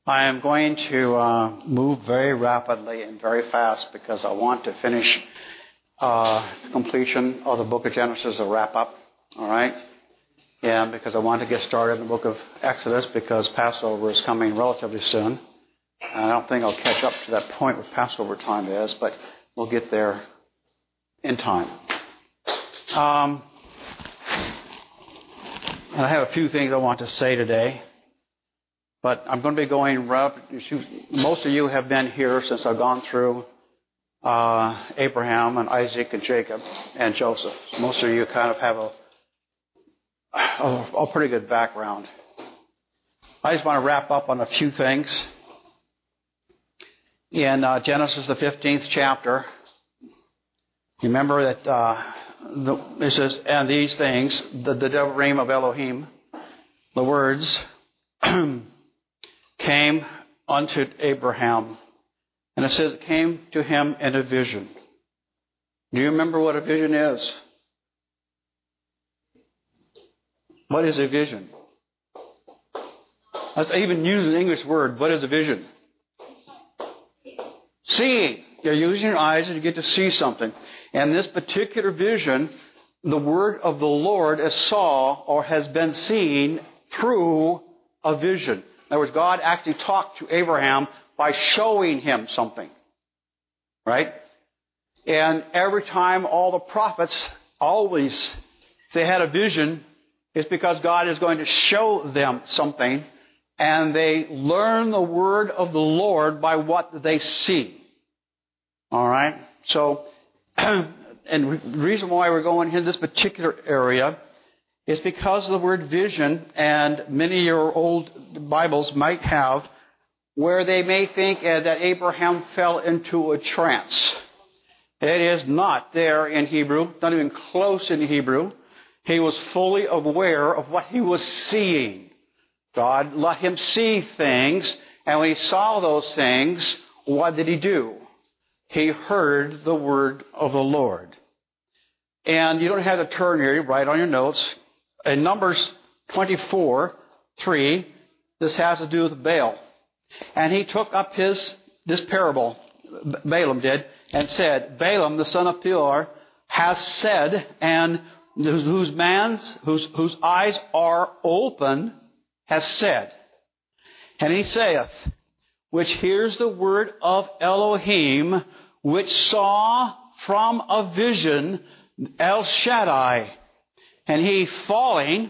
I am going to move very rapidly and very fast because I want to finish the completion of the book of Genesis, a wrap-up, all right? And because I want to get started in the book of Exodus because Passover is coming relatively soon. And I don't think I'll catch up to that point where Passover time is, but we'll get there in time. And I have a few things I want to say today. But I'm going to be going most of you have been here since I've gone through Abraham and Isaac and Jacob and Joseph. Most of you kind of have a pretty good background. I just want to wrap up on a few things. In Genesis, the 15th chapter, remember that it says, and these things, the Devarim of Elohim, the words, came unto Abraham. And it says it came to him in a vision. Do you remember what a vision is? What is a vision? Let's even use an English word. What is a vision? Seeing. You're using your eyes and you get to see something. And this particular vision, the word of the Lord is saw or has been seen through a vision. In other words, God actually talked to Abraham by showing him something. Right? And every time all the prophets, always, if they had a vision, it's because God is going to show them something. And they learn the word of the Lord by what they see. All right? So, and the reason why we're going into this particular area is because of the word vision, and many of your old Bibles might have, where they may think that Abraham fell into a trance. It is not there in Hebrew, not even close in Hebrew. He was fully aware of what he was seeing. God let him see things, and when he saw those things, what did he do? He heard the word of the Lord. And you don't have to turn here, write on your notes. In Numbers 24:3, this has to do with Baal. And he took up this parable, Balaam did, and said, Balaam, the son of Beor, has said, and whose eyes are open, has said. And he saith, which hears the word of Elohim, which saw from a vision El Shaddai. And he falling,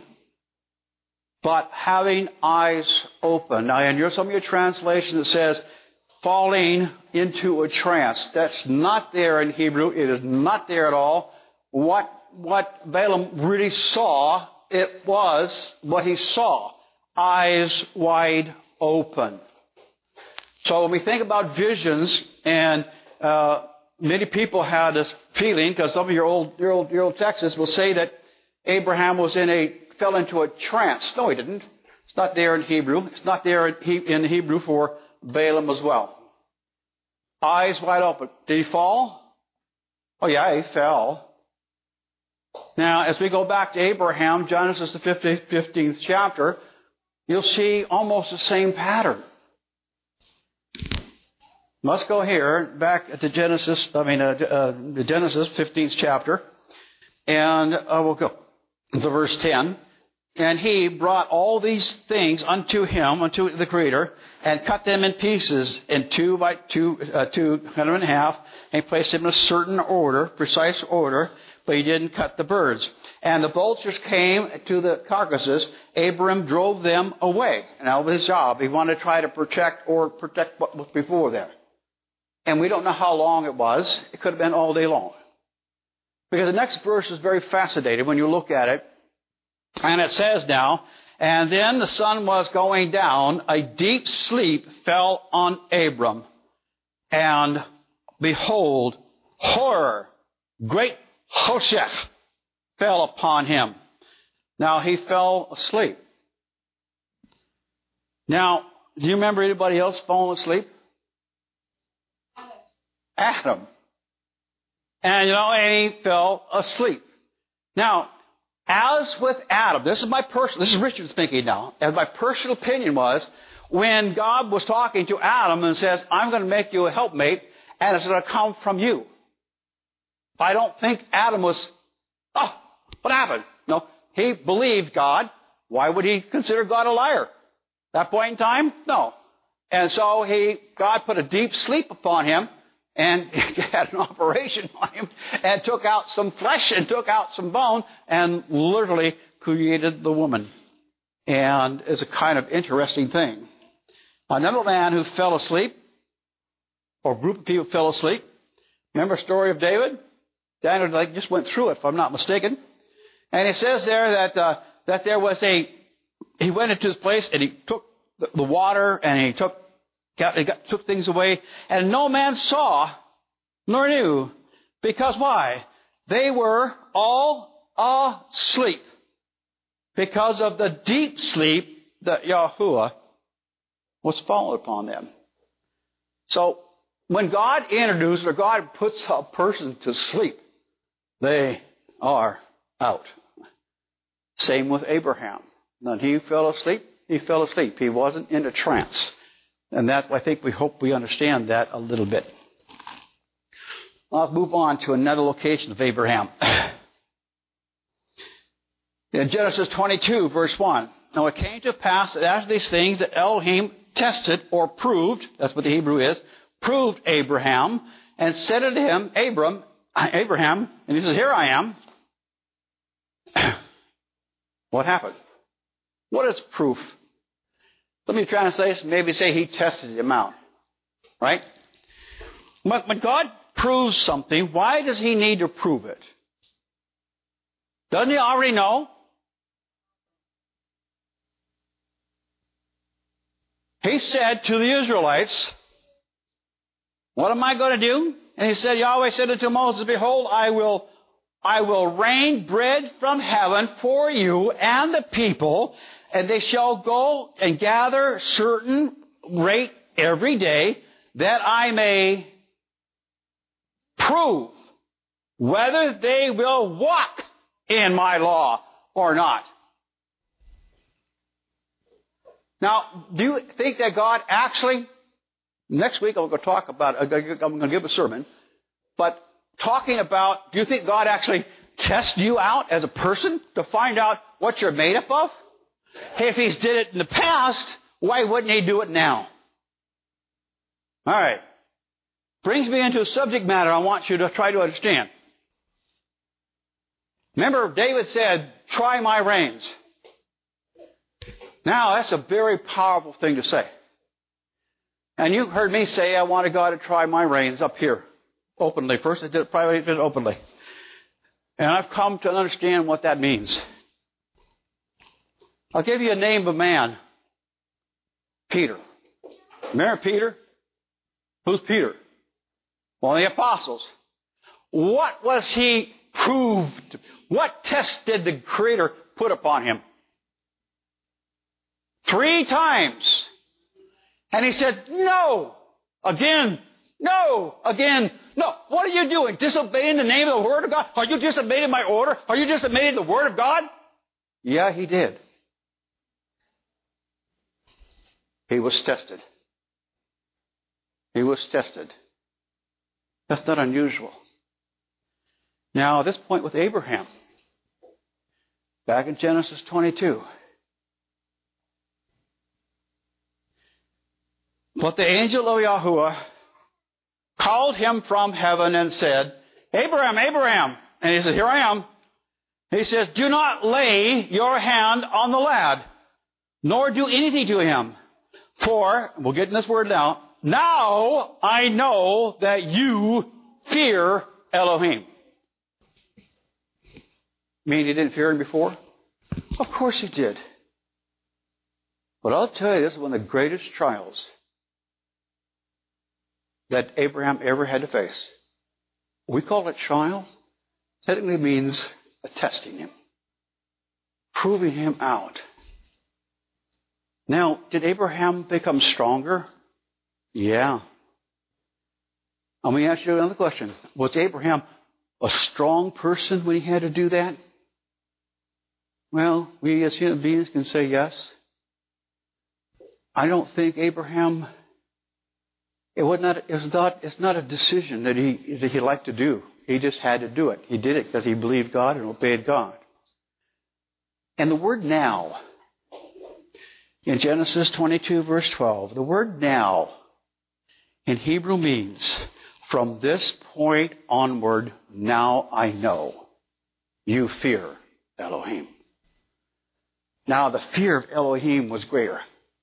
but having eyes open. Now, in some of your translation, it says falling into a trance. That's not there in Hebrew. It is not there at all. What Balaam really saw, it was what he saw. Eyes wide open. So when we think about visions, and many people have this feeling, because some of your old texts will say that Abraham fell into a trance. No, he didn't. It's not there in Hebrew. It's not there in Hebrew for Balaam as well. Eyes wide open. Did he fall? Oh yeah, he fell. Now, as we go back to Abraham, Genesis the 15th chapter, you'll see almost the same pattern. Let's go here, back to Genesis, the Genesis 15th chapter, and we'll go to verse 10. And he brought all these things unto him, unto the Creator, and cut them in pieces, in two by two, cut them in half, and placed them in a certain order, precise order, but he didn't cut the birds. And the vultures came to the carcasses. Abram drove them away. And that was his job. He wanted to try to protect what was before there. And we don't know how long it was. It could have been all day long. Because the next verse is very fascinating when you look at it. And it says now, and then the sun was going down, a deep sleep fell on Abram. And behold, horror, great Hoshech fell upon him. Now he fell asleep. Now, do you remember anybody else falling asleep? Adam. And he fell asleep. Now, as with Adam, this is Richard speaking now, as my personal opinion was, when God was talking to Adam and says, I'm going to make you a helpmate, and it's going to come from you. I don't think Adam was, oh, what happened? No, he believed God. Why would he consider God a liar? At that point in time? No. And so God put a deep sleep upon him and had an operation on him and took out some flesh and took out some bone and literally created the woman. And it's a kind of interesting thing. Another man who fell asleep, or a group of people fell asleep. Remember the story of David? Daniel just went through it, if I'm not mistaken. And it says there that there was he went into his place and he took the water and he took things away, and no man saw nor knew. Because why? They were all asleep. Because of the deep sleep that Yahuwah was fallen upon them. So, when God introduces or God puts a person to sleep, they are out. Same with Abraham. When he fell asleep, he fell asleep. He wasn't in a trance. And that's, I think, we hope we understand that a little bit. Let's move on to another location of Abraham. In Genesis 22, verse 1. Now it came to pass that after these things that Elohim tested or proved, that's what the Hebrew is, proved Abraham, and said unto him, Abraham, and he says, here I am. What happened? What is proof? Let me translate, maybe say he tested him out. Right? When God proves something, why does he need to prove it? Doesn't he already know? He said to the Israelites, what am I going to do? And he said, Yahweh said unto Moses, behold, I will rain bread from heaven for you and the people, and they shall go and gather certain rate every day, that I may prove whether they will walk in my law or not. Now, do you think that God actually, next week I'm going to talk about, I'm going to give a sermon, but talking about, do you think God actually tests you out as a person to find out what you're made up of? Hey, if He's did it in the past, why wouldn't He do it now? All right. Brings me into a subject matter I want you to try to understand. Remember, David said, try my reins. Now, that's a very powerful thing to say. And you heard me say, I wanted God to try my reins up here, openly. First I did it privately, then openly. And I've come to understand what that means. I'll give you a name of a man. Peter. Remember Peter? Who's Peter? One of the apostles. What was he proved? What test did the Creator put upon him? 3 times. And he said, no. Again. No. Again. No. What are you doing? Disobeying the name of the Word of God? Are you disobeying my order? Are you disobeying the Word of God? Yeah, he did. He was tested. He was tested. That's not unusual. Now, at this point with Abraham, back in Genesis 22, but the angel of Yahuwah called him from heaven and said, Abraham, Abraham. And he said, here I am. He says, do not lay your hand on the lad, nor do anything to him. For, we'll get in this word now I know that you fear Elohim. Mean he didn't fear him before? Of course he did. But I'll tell you, this is one of the greatest trials that Abraham ever had to face. We call it trials. Technically means testing him. Proving him out. Now, did Abraham become stronger? Yeah. Let me ask you another question. Was Abraham a strong person when he had to do that? Well, we as human beings can say yes. I don't think Abraham, it's not a decision that he liked to do. He just had to do it. He did it because he believed God and obeyed God. And the word now, in Genesis 22, verse 12, the word now in Hebrew means, from this point onward, now I know you fear Elohim. Now the fear of Elohim was greater.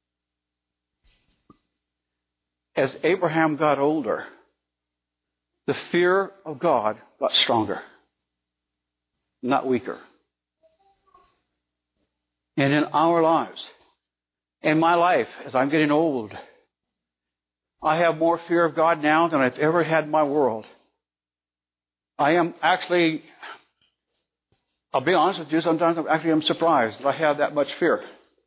As Abraham got older, the fear of God got stronger, not weaker. And in our lives, in my life, as I'm getting old, I have more fear of God now than I've ever had in my world. I am actually, I'll be honest with you, sometimes I'm surprised that I have that much fear.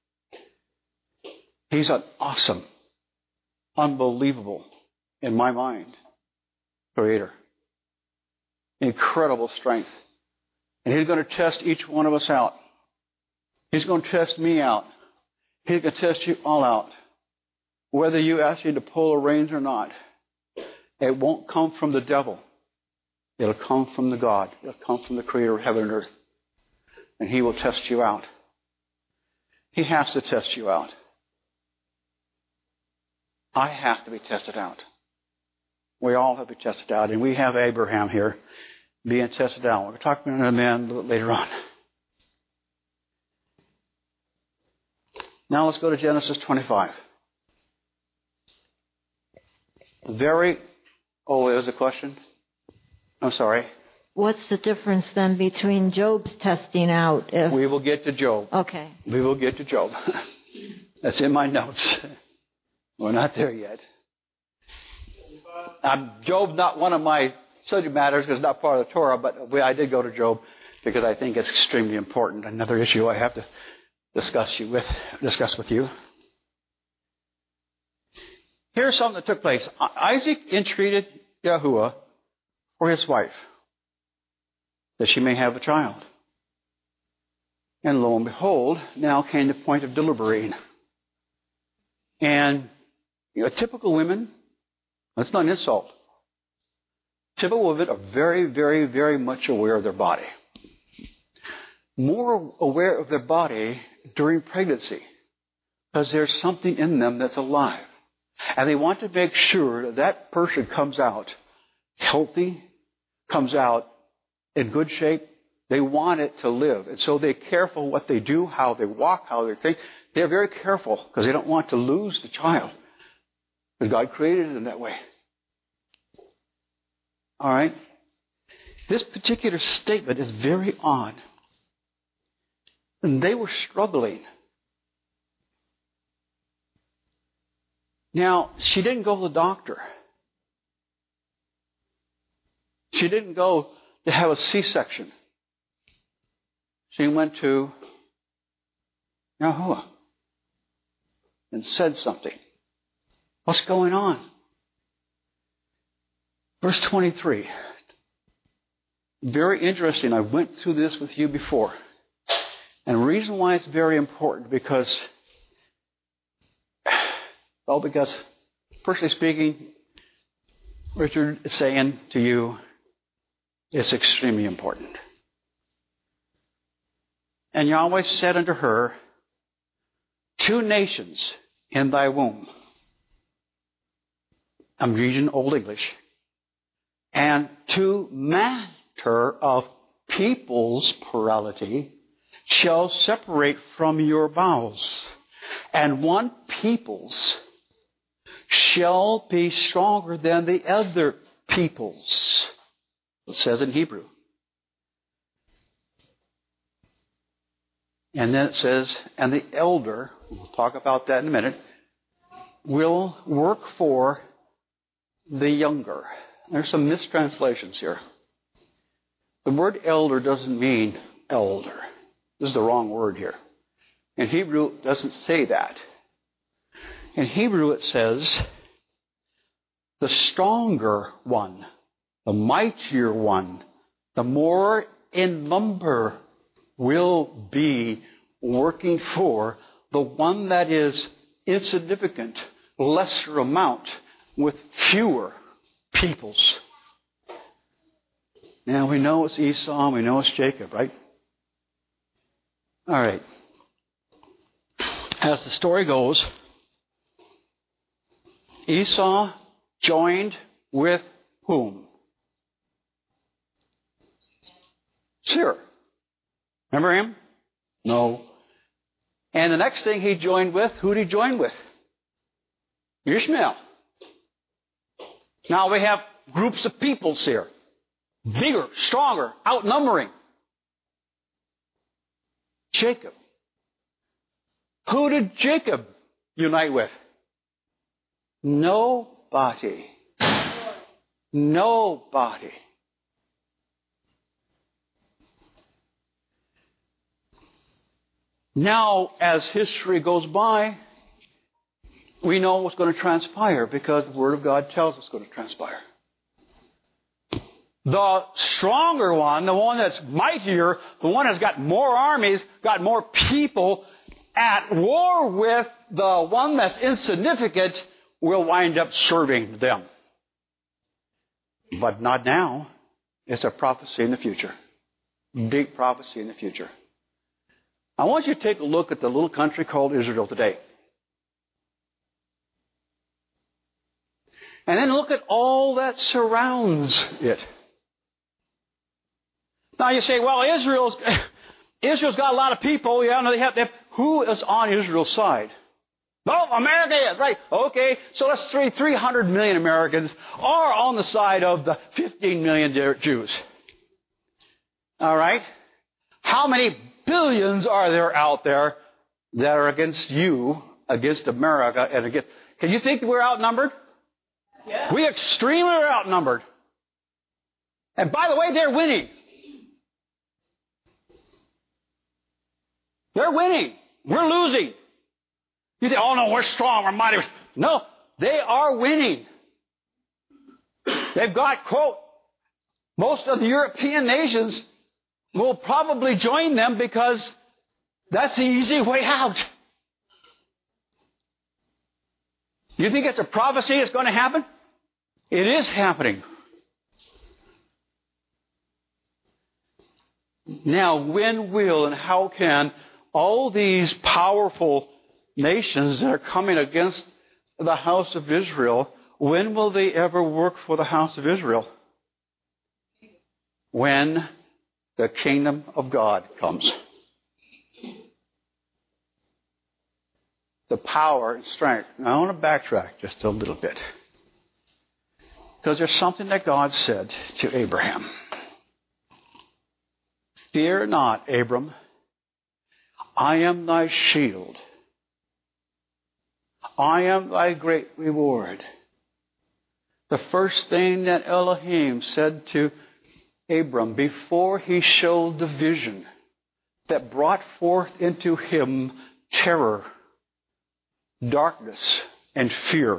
He's an awesome, unbelievable, in my mind, Creator. Incredible strength. And He's going to test each one of us out. He's going to test me out. He's going to test you all out. Whether you ask you to pull the reins or not, it won't come from the devil. It'll come from the God. It'll come from the Creator of heaven and earth. And He will test you out. He has to test you out. I have to be tested out. We all have to be tested out. And we have Abraham here being tested out. We'll talk about that man a little later on. Now let's go to Genesis 25. There's a question? I'm sorry. What's the difference then between Job's testing out? We will get to Job. Okay. We will get to Job. That's in my notes. We're not there yet. Job, not one of my subject matters because it's not part of the Torah, but I did go to Job because I think it's extremely important. Another issue I have to discuss with you. Here's something that took place. Isaac entreated Yahuwah for his wife, that she may have a child. And lo and behold, now came the point of deliberating. And typical women, that's not an insult. Typical women are very, very, very much aware of their body. More aware of their body during pregnancy, because there's something in them that's alive. And they want to make sure that that person comes out healthy, comes out in good shape. They want it to live. And so they're careful what they do, how they walk, how they think. They're very careful because they don't want to lose the child. Because God created it in that way. All right? This particular statement is very odd. And they were struggling. Now, she didn't go to the doctor. She didn't go to have a C-section. She went to Yahuwah and said something. What's going on? Verse 23. Very interesting. I went through this with you before. And the reason why it's very important because personally speaking, Richard is saying to you, it's extremely important. And Yahweh said unto her, 2 nations in thy womb. I'm reading Old English. And 2 matter of people's plurality shall separate from your bowels. And 1 people's shall be stronger than the other peoples. It says in Hebrew. And then it says, and the elder, we'll talk about that in a minute, will work for the younger. There's some mistranslations here. The word elder doesn't mean elder. This is the wrong word here. In Hebrew, it doesn't say that. In Hebrew, it says, the stronger one, the mightier one, the more in number will be working for the one that is insignificant, lesser amount with fewer peoples. Now we know it's Esau and we know it's Jacob, right? All right. As the story goes, Esau joined with whom? Seir. Remember him? No. And the next thing he joined with, who did he join with? Ishmael. Now we have groups of peoples here. Bigger, stronger, outnumbering. Jacob. Who did Jacob unite with? Nobody. Nobody. Now, as history goes by, we know what's going to transpire because the Word of God tells us what's going to transpire. The stronger one, the one that's mightier, the one that's got more armies, got more people at war with the one that's insignificant, will wind up serving them. But not now. It's a prophecy in the future. Big prophecy in the future. I want you to take a look at the little country called Israel today. And then look at all that surrounds it. Now you say, well, Israel's got a lot of people. Yeah, no, they have. Who is on Israel's side? Well, America is, right? Okay, so let's 300 million Americans are on the side of the 15 million Jews. All right? How many billions are there out there that are against you, against America, and against... Can you think that we're outnumbered? Yeah. We extremely are outnumbered. And by the way, they're winning. They're winning. We're losing. You say, oh no, we're strong, we're mighty. No, they are winning. They've got, quote, most of the European nations will probably join them because that's the easy way out. You think it's a prophecy that's going to happen? It is happening. Now, when will and how can all these powerful nations that are coming against the house of Israel, when will they ever work for the house of Israel? When the kingdom of God comes. The power and strength. Now, I want to backtrack just a little bit. Because there's something that God said to Abraham. Fear not, Abram. I am thy shield. I am thy great reward. The first thing that Elohim said to Abram before he showed the vision that brought forth into him terror, darkness, and fear.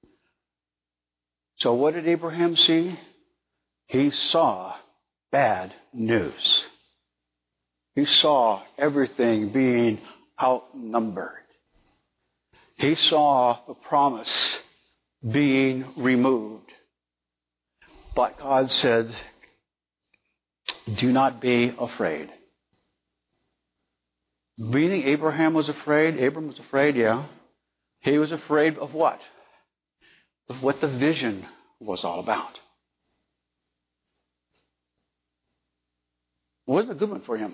So what did Abraham see? He saw bad news. He saw everything being outnumbered. He saw the promise being removed. But God said, do not be afraid. Meaning Abraham was afraid. Abram was afraid, yeah. He was afraid of what? Of what the vision was all about. It wasn't a good one for him.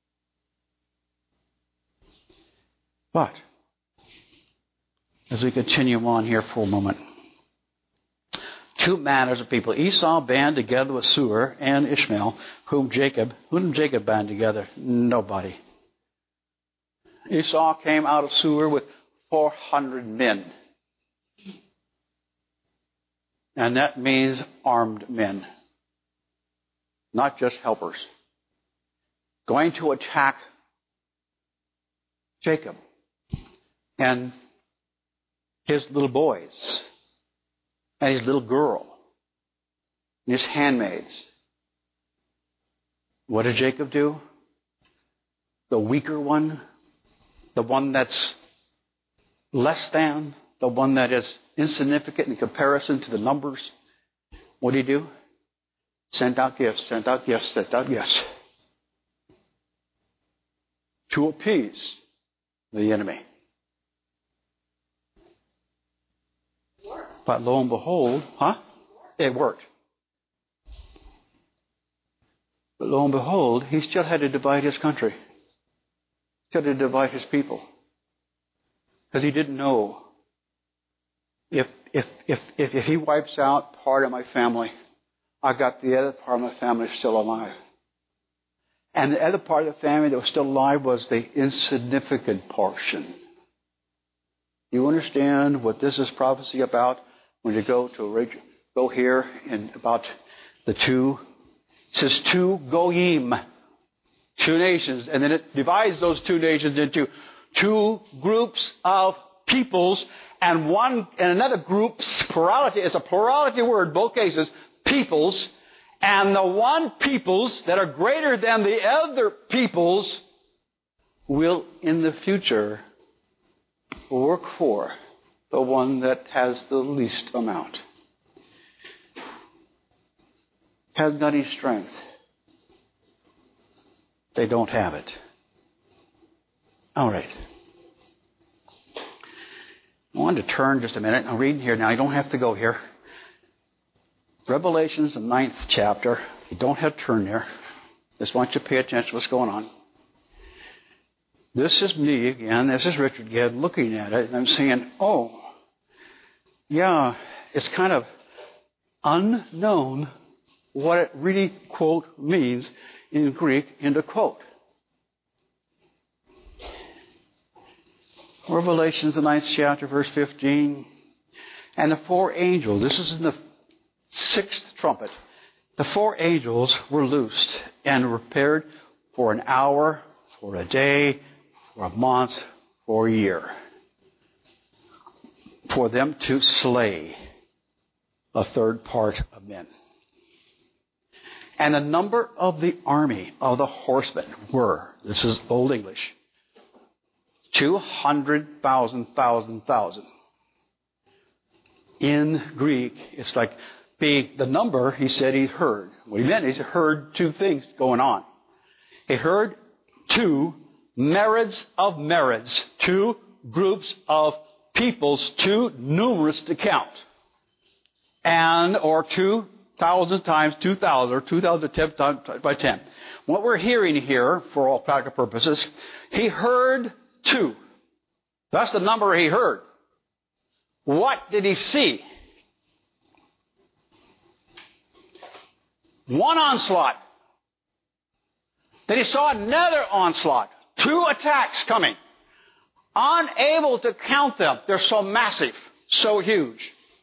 But, as we continue on here for a moment, two manners of people. Esau band together with Seir and Ishmael, whom did Jacob band together? Nobody. Esau came out of Seir with 400 men. And that means armed men. Not just helpers. Going to attack Jacob and his little boys and his little girl and his handmaids. What did Jacob do? The weaker one, the one that's less than, the one that is insignificant in comparison to the numbers, what do? Send out gifts, send out gifts, send out gifts. To appease the enemy. But lo and behold, it worked. But lo and behold, he still had to divide his country. Still had to divide his people. Because he didn't know if he wipes out part of my family, I got the other part of my family still alive. And the other part of the family that was still alive was the insignificant portion. You understand what this is prophecy about? When you go here in about the two, it says two goyim, two nations, and then it divides those two nations into two groups of peoples, and another group's plurality. It's a plurality word, both cases, peoples, and the one peoples that are greater than the other peoples will in the future work for the one that has the least amount. Hasn't got any strength. They don't have it. All right. I wanted to turn just a minute. I'm reading here now. You don't have to go here. Revelations, the 9th chapter. You don't have to turn there. Just want you to pay attention to what's going on. This is me again. This is Richard again looking at it. And I'm saying, oh, yeah, it's kind of unknown what it really, quote, means in Greek, end of quote. Revelations, the 9th chapter, verse 15. And the four angels, this is in the 6th trumpet. The four angels were loosed and were prepared for an hour, for a day, for a month, for a year. For them to slay a third part of men. And the number of the army of the horsemen were, this is Old English, 200,000. In Greek, it's like the number he said he heard. What he meant is he heard two things going on. He heard two myriads of myriads, two groups of peoples, too numerous to count. Or 2,000 times 2,000, or 2,000 times by 10. What we're hearing here, for all practical purposes, he heard two. That's the number he heard. What did he see? One onslaught. Then he saw another onslaught. Two attacks coming. Unable to count them. They're so massive, so huge.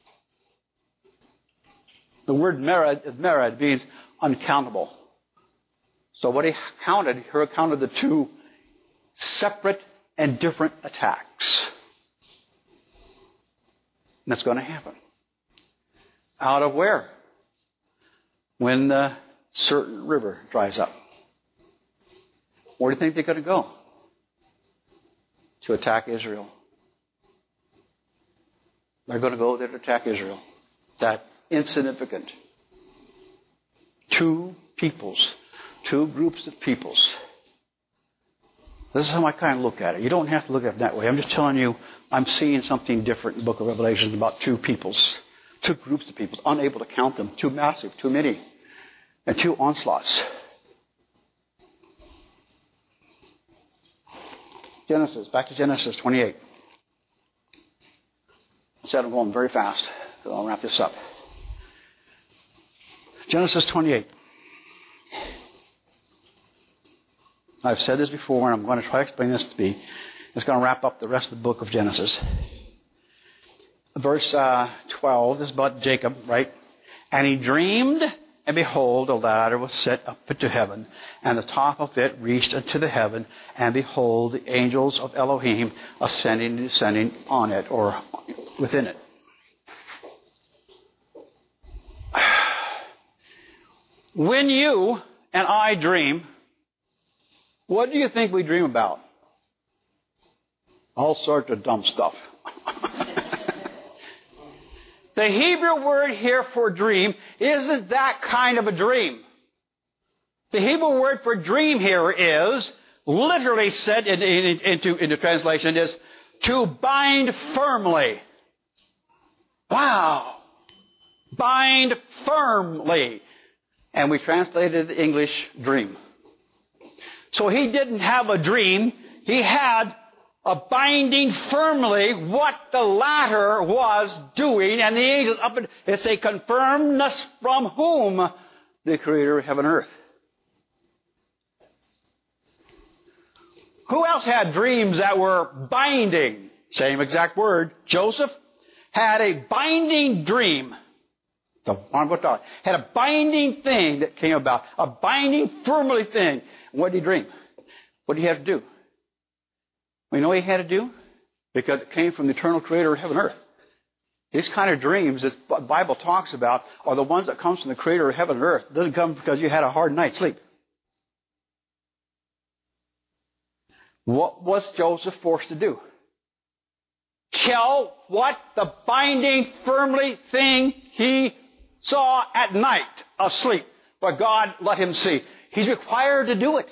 The word merad means uncountable. So what he counted the two separate and different attacks. And that's going to happen. Out of where? When the certain river dries up. Where do you think they're going to go? To attack Israel. They're going to go there to attack Israel. That insignificant. Two peoples. Two groups of peoples. This is how I kind of look at it. You don't have to look at it that way. I'm just telling you, I'm seeing something different in the book of Revelation about two peoples. Two groups of peoples. Unable to count them. Too massive. Too many. And two onslaughts. Back to Genesis 28. I said I'm going very fast, so I'll wrap this up. Genesis 28. I've said this before, and I'm going to try to explain this to be. It's going to wrap up the rest of the book of Genesis. Verse 12, this is about Jacob, right? And he dreamed, and behold, a ladder was set up into heaven, and the top of it reached unto the heaven, and behold, the angels of Elohim ascending and descending on it, or within it. When you and I dream, what do you think we dream about? All sorts of dumb stuff. the Hebrew word here for dream isn't that kind of a dream. The Hebrew word for dream here is, literally said into translation, is to bind firmly. Wow. Bind firmly. And we translated the English dream. So he didn't have a dream. He had a binding firmly what the latter was doing. And the angels up and it's a confirmedness from whom? The Creator of heaven and earth. Who else had dreams that were binding? Same exact word. Joseph had a binding dream. The one we're talking had a binding thing that came about. A binding firmly thing. What did he dream? What did he have to do? We know what he had to do because it came from the eternal Creator of heaven and earth. These kind of dreams that the Bible talks about are the ones that comes from the Creator of heaven and earth. It doesn't come because you had a hard night's sleep. What was Joseph forced to do? Tell what the binding firmly thing he saw at night asleep. But God let him see. He's required to do it.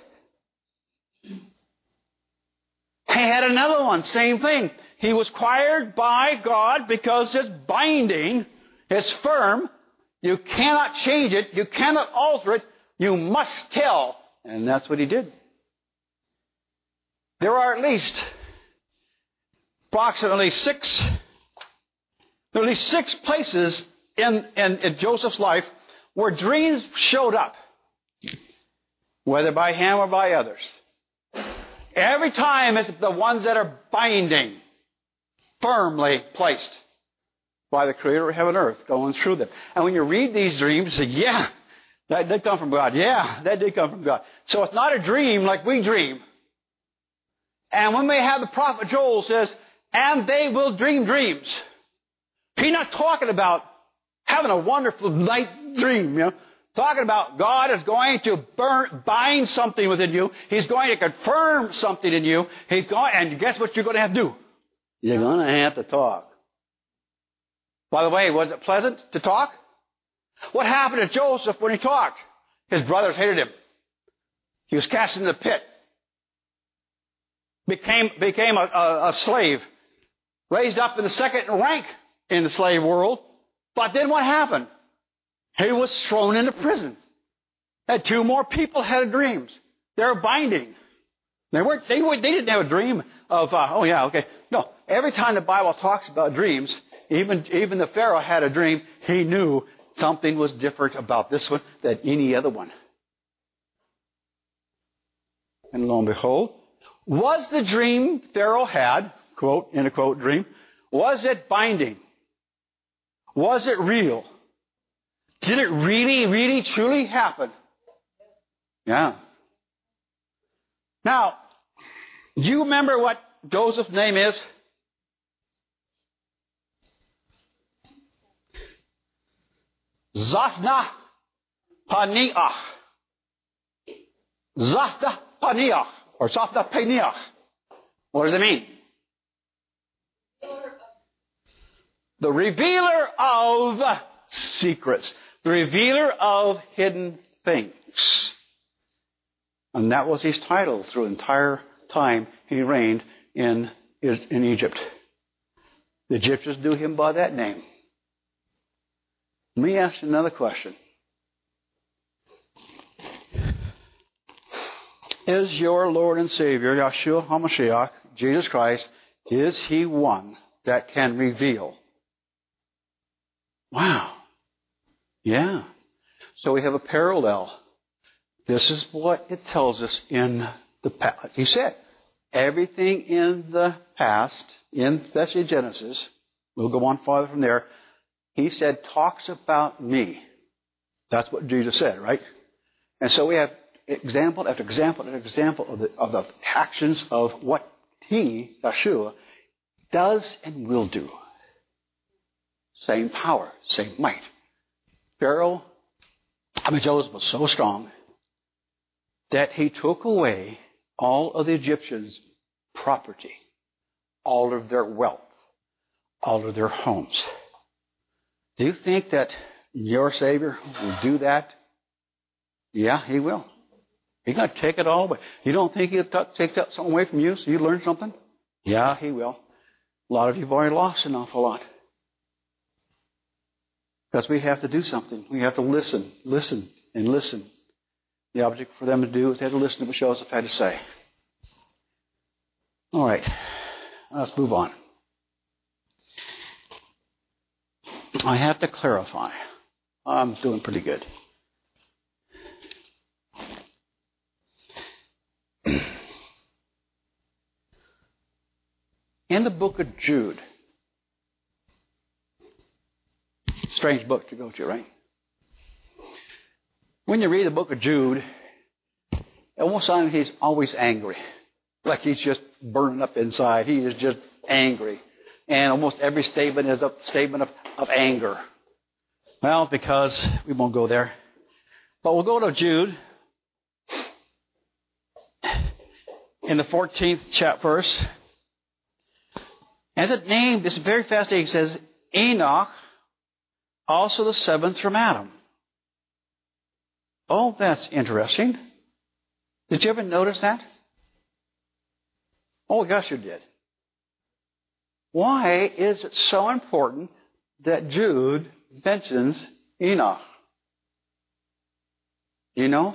He had another one, same thing. He was required by God because it's binding, it's firm. You cannot change it. You cannot alter it. You must tell. And that's what he did. There are at least approximately six places in Joseph's life where dreams showed up, whether by him or by others. Every time it's the ones that are binding, firmly placed by the Creator of heaven and earth going through them. And when you read these dreams, you say, yeah, that did come from God. Yeah, that did come from God. So it's not a dream like we dream. And when we have the prophet Joel says, and they will dream dreams. He's not talking about having a wonderful night dream, Talking about God is going to bind something within you. He's going to confirm something in you. And guess what you're going to have to do? You're going to have to talk. By the way, was it pleasant to talk? What happened to Joseph when he talked? His brothers hated him. He was cast into the pit. Became a slave. Raised up in the second rank in the slave world. But then what happened? He was thrown into prison. Had two more people had dreams. They were binding. They didn't have a dream of, No, every time the Bible talks about dreams, even the Pharaoh had a dream, he knew something was different about this one than any other one. And lo and behold, was the dream Pharaoh had, quote, in a quote dream, was it binding? Was it real? Did it really, really, truly happen? Yeah. Now, do you remember what Joseph's name is? Zaphnath Paneah. Zaphnath Paneah. Or Zaphnath Paneah. What does it mean? The revealer of secrets. The revealer of hidden things. And that was his title through the entire time he reigned in Egypt. The Egyptians knew him by that name. Let me ask you another question. Is your Lord and Savior, Yeshua HaMashiach, Jesus Christ, is He one that can reveal? Wow. Yeah. So we have a parallel. This is what it tells us in the past. He said, everything in the past, especially Genesis, we'll go on farther from there, He said, talks about me. That's what Jesus said, right? And so we have example after example after example of the actions of what He, Yeshua, does and will do. Same power, same might. Joseph was so strong that he took away all of the Egyptians' property, all of their wealth, all of their homes. Do you think that your Savior will do that? Yeah, He will. He's going to take it all away. You don't think He'll take that something away from you so you learn something? Yeah, He will. A lot of you have already lost an awful lot. Because we have to do something. We have to listen, and listen. The object for them to do is they have to listen to what Joseph had to say. All right, let's move on. I have to clarify. I'm doing pretty good. In the book of Jude, strange book to go to, right? When you read the book of Jude, it almost sounds like he's always angry. Like he's just burning up inside. He is just angry. And almost every statement is a statement of anger. Well, because we won't go there. But we'll go to Jude in the 14th verse. And the name is very fascinating. It says, Enoch, also the seventh from Adam. Oh, that's interesting. Did you ever notice that? Oh, gosh, you did. Why is it so important that Jude mentions Enoch? Do you know?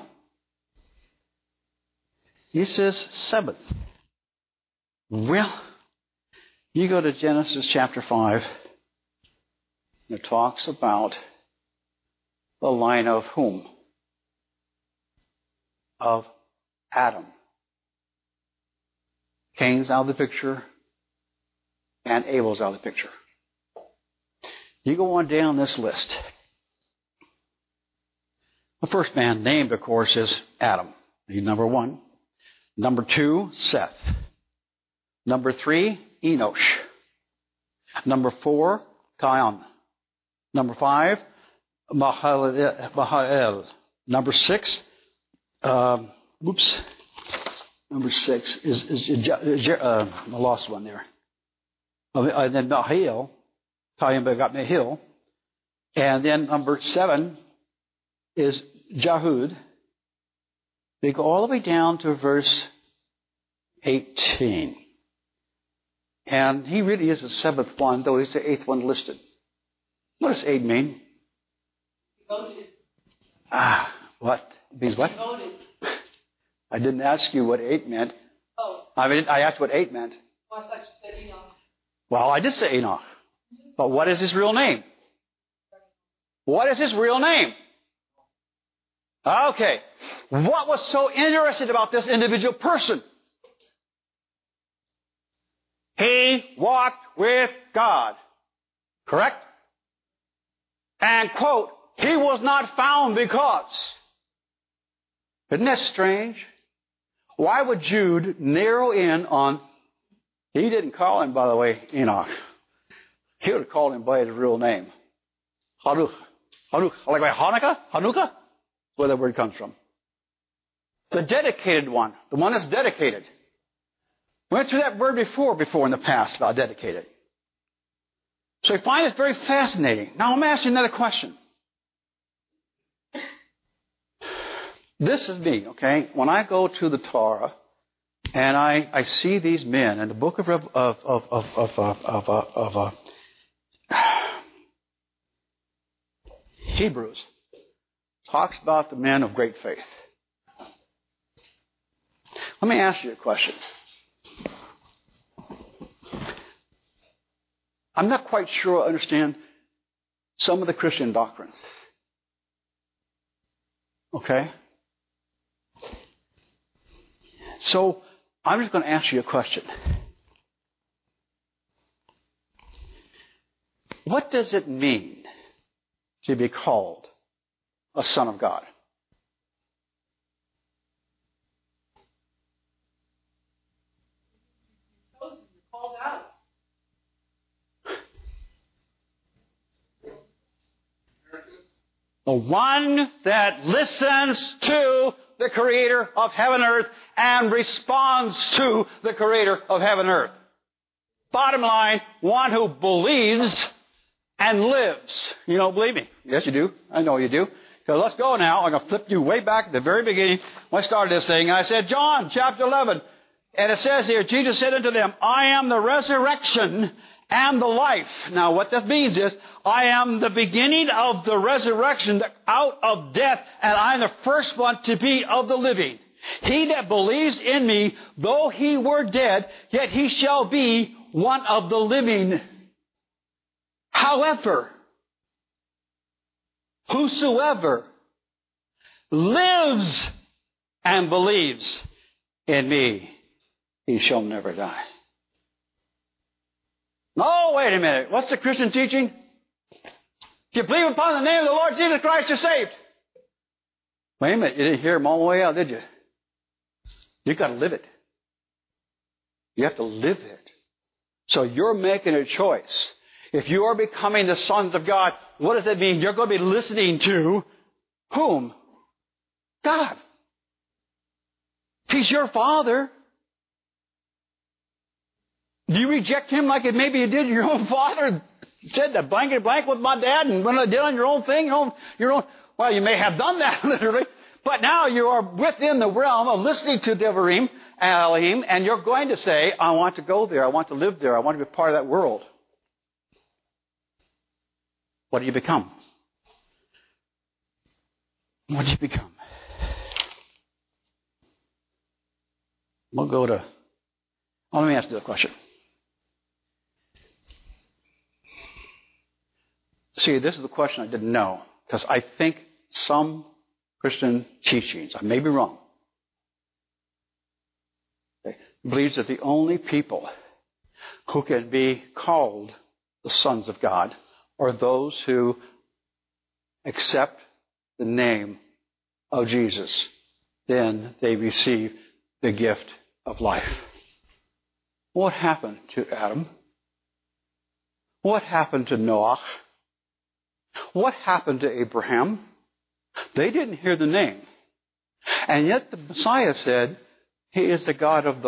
He says seventh. Well, you go to Genesis chapter 5. It talks about the line of whom? Of Adam. Cain's out of the picture, and Abel's out of the picture. You go on down this list. The first man named, of course, is Adam. He's number 1. Number 2, Seth. Number 3, Enosh. Number 4, Cain. Number 5, Mahalalel. Number 6, Number 6 is I lost one there. And then Mahil, Cain got Mahil. And then number 7 is Jahud. They go all the way down to verse 18. And he really is the 7th one, though he's the 8th one listed. What does 8 mean? Devoted. What? It means what? Devoted. I didn't ask you what 8 meant. Oh. I asked what 8 meant. Oh, I thought you said Enoch. Well, I did say Enoch. But what is his real name? What is his real name? Okay. What was so interesting about this individual person? He walked with God. Correct? And, quote, he was not found because. Isn't that strange? Why would Jude narrow in on, he didn't call him, by the way, Enoch. He would have called him by his real name. Hanukkah. Like Hanukkah? Hanukkah? That's where that word comes from. The dedicated one. The one that's dedicated. We went through that word before in the past about dedicated. So I find it very fascinating. Now I'm asking another question. This is me, okay? When I go to the Torah and I see these men in the book of Hebrews, talks about the men of great faith. Let me ask you a question. I'm not quite sure I understand some of the Christian doctrine. Okay? So, I'm just going to ask you a question. What does it mean to be called a son of God? Called out. The one that listens to the Creator of heaven and earth and responds to the Creator of heaven and earth. Bottom line, one who believes and lives. You don't believe me? Yes, you do. I know you do. So let's go now. I'm going to flip you way back at the very beginning when I started this thing. I said, John chapter 11. And it says here, Jesus said unto them, I am the resurrection and the life. Now what that means is, I am the beginning of the resurrection out of death, and I am the first one to be of the living. He that believes in me, though he were dead, yet he shall be one of the living. However, whosoever lives and believes in me, he shall never die. No, wait a minute. What's the Christian teaching? If you believe upon the name of the Lord Jesus Christ, you're saved. Wait a minute. You didn't hear him all the way out, did you? You've got to live it. You have to live it. So you're making a choice. If you are becoming the sons of God, what does that mean? You're going to be listening to whom? God. He's your Father. Do you reject Him like maybe you did your own father? Said the blanket blank with my dad and when I did on your own thing, your own. Well, you may have done that literally, but now you are within the realm of listening to Devarim, Elohim, and you're going to say, I want to go there. I want to live there. I want to be part of that world. What do you become? What do you become? We'll go to... Oh, let me ask you a question. See, this is the question I didn't know, because I think some Christian teachings, I may be wrong, believes that the only people who can be called the sons of God are those who accept the name of Jesus. Then they receive the gift of life. What happened to Adam? What happened to Noah? What happened to Abraham? They didn't hear the name. And yet the Messiah said, He is the God of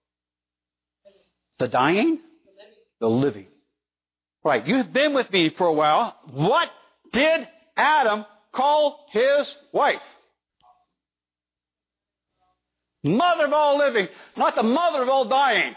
the dying, the living. Right, you've been with me for a while. What did Adam call his wife? Mother of all living, not the mother of all dying.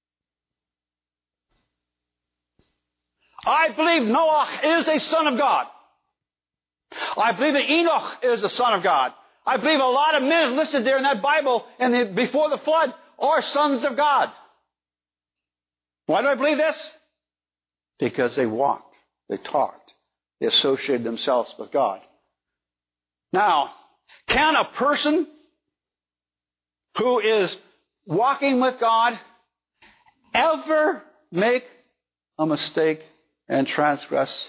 I believe Noah is a son of God. I believe that Enoch is a son of God. I believe a lot of men listed there in that Bible before the flood are sons of God. Why do I believe this? Because they walked, they talked, they associated themselves with God. Now, can a person who is walking with God ever make a mistake and transgress?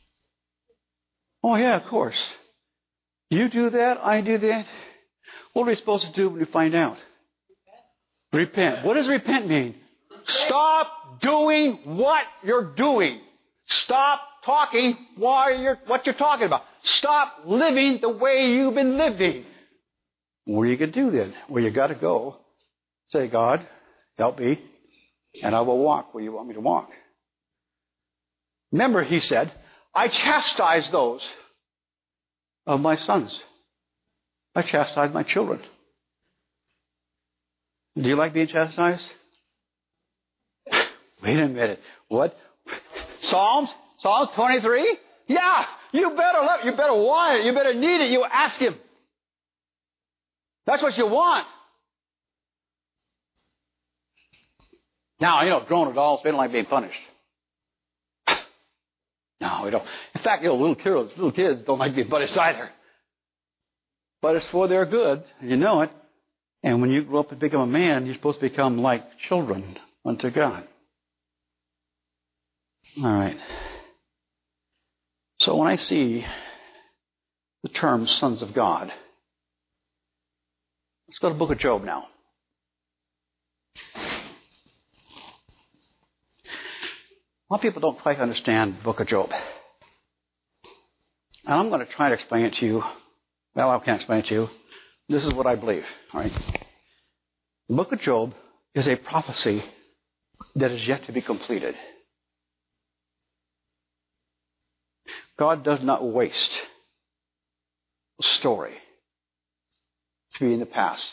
Oh yeah, of course. You do that, I do that. What are we supposed to do when we find out? Repent. What does repent mean? Stop doing what you're doing. Stop talking what you're talking about. Stop living the way you've been living. What are you going to do then? Well, you got to go. Say, God, help me, and I will walk where you want me to walk. Remember, He said, I chastise those of my sons. I chastise my children. Do you like being chastised? Wait a minute. What? Psalms 23? Yeah, you better want it. You better need it. You ask Him. That's what you want. Now, grown adults, they don't like being punished. No, we don't. In fact, little kids don't like being punished either. But it's for their good, and you know it. And when you grow up and become a man, you're supposed to become like children unto God. All right. So when I see the term sons of God, let's go to the book of Job now. A lot of people don't quite understand the book of Job. And I'm going to try to explain it to you. Well, I can't explain it to you. This is what I believe. All right. The book of Job is a prophecy that is yet to be completed. God does not waste a story to be in the past.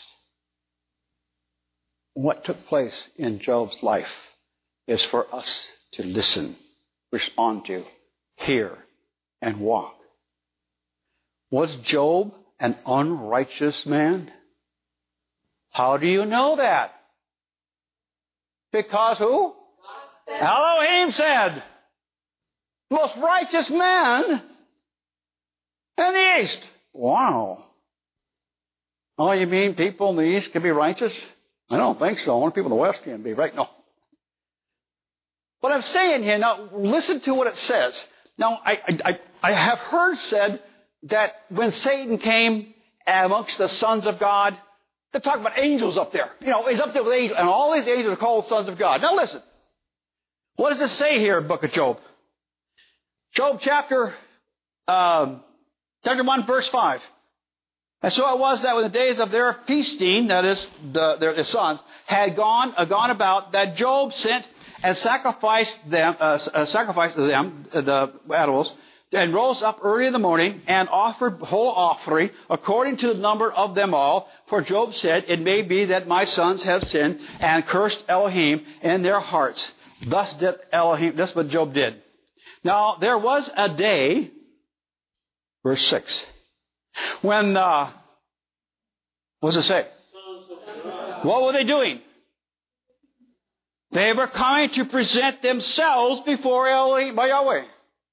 What took place in Job's life is for us to listen, respond to, hear, and walk. Was Job an unrighteous man? How do you know that? Because who? Elohim said, most righteous man in the East. Wow. Oh, you mean people in the East can be righteous? I don't think so. Only people in the West can be, right? No. What I'm saying here, now listen to what it says. Now, I have heard said that when Satan came amongst the sons of God, they're talking about angels up there. You know, he's up there with angels, and all these angels are called sons of God. Now listen. What does it say here in the book of Job? Job chapter 1, verse 5. And so it was that when the days of their feasting, that is, their sons, had gone about, that Job sent and sacrificed them, the animals, and rose up early in the morning and offered whole offering according to the number of them all. For Job said, it may be that my sons have sinned and cursed Elohim in their hearts. Thus did Elohim, that's what Job did. Now, there was a day, verse 6, when, what does it say? What were they doing? They were coming to present themselves before Elohim, by Yahweh.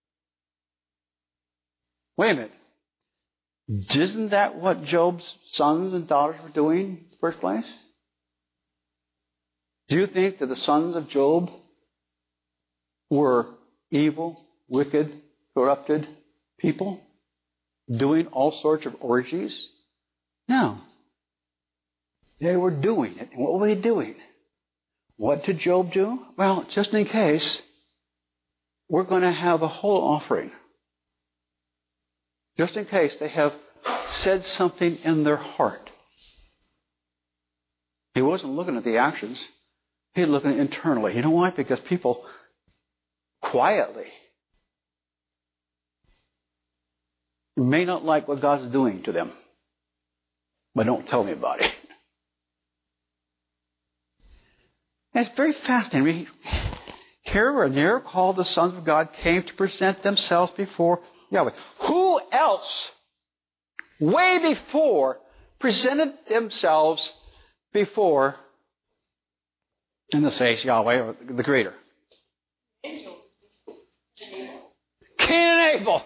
Wait a minute. Isn't that what Job's sons and daughters were doing in the first place? Do you think that the sons of Job were evil, wicked, corrupted people doing all sorts of orgies? No. They were doing it. And what were they doing? What did Job do? Well, just in case, we're going to have a whole offering. Just in case they have said something in their heart. He wasn't looking at the actions. He was looking internally. You know why? Because people quietly may not like what God's doing to them. But don't tell me about it. And it's very fascinating. Here were near called the sons of God came to present themselves before Yahweh. Who else, way before, presented themselves before, in this case, Yahweh, or the Creator? Angels. Cain and Abel.